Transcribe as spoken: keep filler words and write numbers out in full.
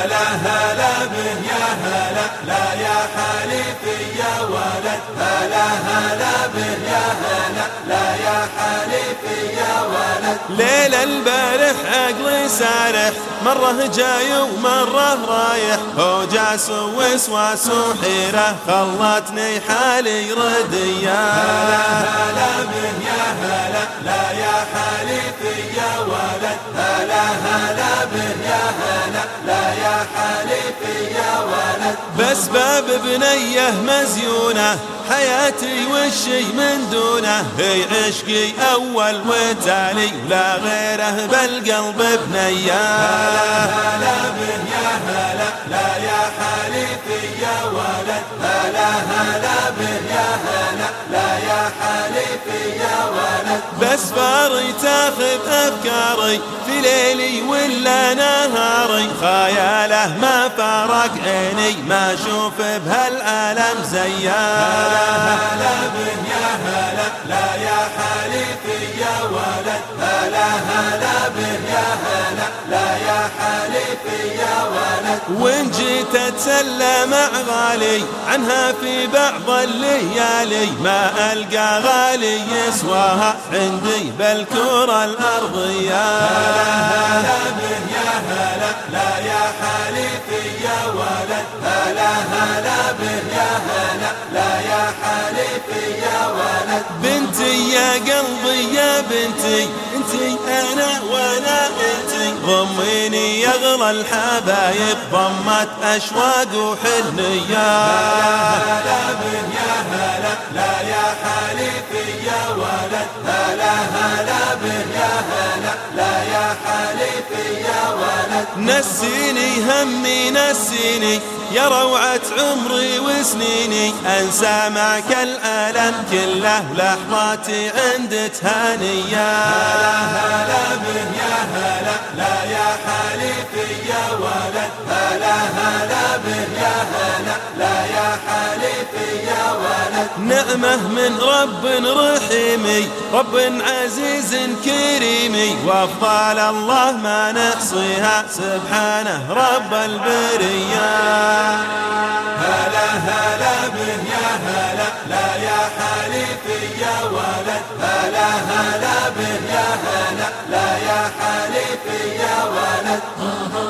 هلا هلا به يا هلا لا يا حليفي يا ولد هلا هلا به يا هلا لا يا حليفي يا ولد. ليل البارح عقلي سارح مرة جاي ومرة رايح هوجاس ووسواس وحيرة خلتني حالي ردية. هلا هلا به يا هلا لا يا حليفي يا ولد هلا هلا به يا هلا لا يا حليفي يا ولد. بس باب بنيه مزيونة حياتي والشي من دونه هي عشقي أول وتالي لا غيره بالقلب بنيه. هلا هلا به يا هلا لا يا حليفي يا ولد هلا هلا به يا هلا لا يا حليفي يا ولد. بس فاري تاخذ أفكاري في ليلي ولا نهاري خياله ما فارق عيني ما أشوف بهالعالم زيه. هلا به يا هلا لا يا حليفي يا ولد هلا هلا به يا هلا لا يا حليفي يا ولد. وإن جيت أتسلى مع غالي عنها في بعض الليالي ما ألقى غالي يسواها عندي بالكرة الأرضية. هلا هلا به يا هلا لا يا حليفي يا ولد هلا هلا به يا هلا لا يا حليفي يا ولد. بنتي يا قلبي يا بنتي انتي انا وانا انتي ضميني يا اغلى الحبايب ضمت اشواق وحنيه. هلا هلا به يا هلا لا يا حليفي يا ولد هلا هلا به يا هلا لا يا حليفي يا ولد. نسيني همي نسيني يا روعة عمري وسنيني أنسى معك الألم كله لحظاتي عند تهانية. هلا هلا به يا هلا لا يا حليفي يا ولد هلا هلا به يا هلا لا يا حليفي يا ولد. نعمة من رب رحيمي رب عزيز كريمي وأفضل الله ما نحصيها سبحانه رب البرية. هلا هلا به يا هلا لا يا حليفي يا ولد هلا هلا به يا هلا لا يا حليفي يا ولد.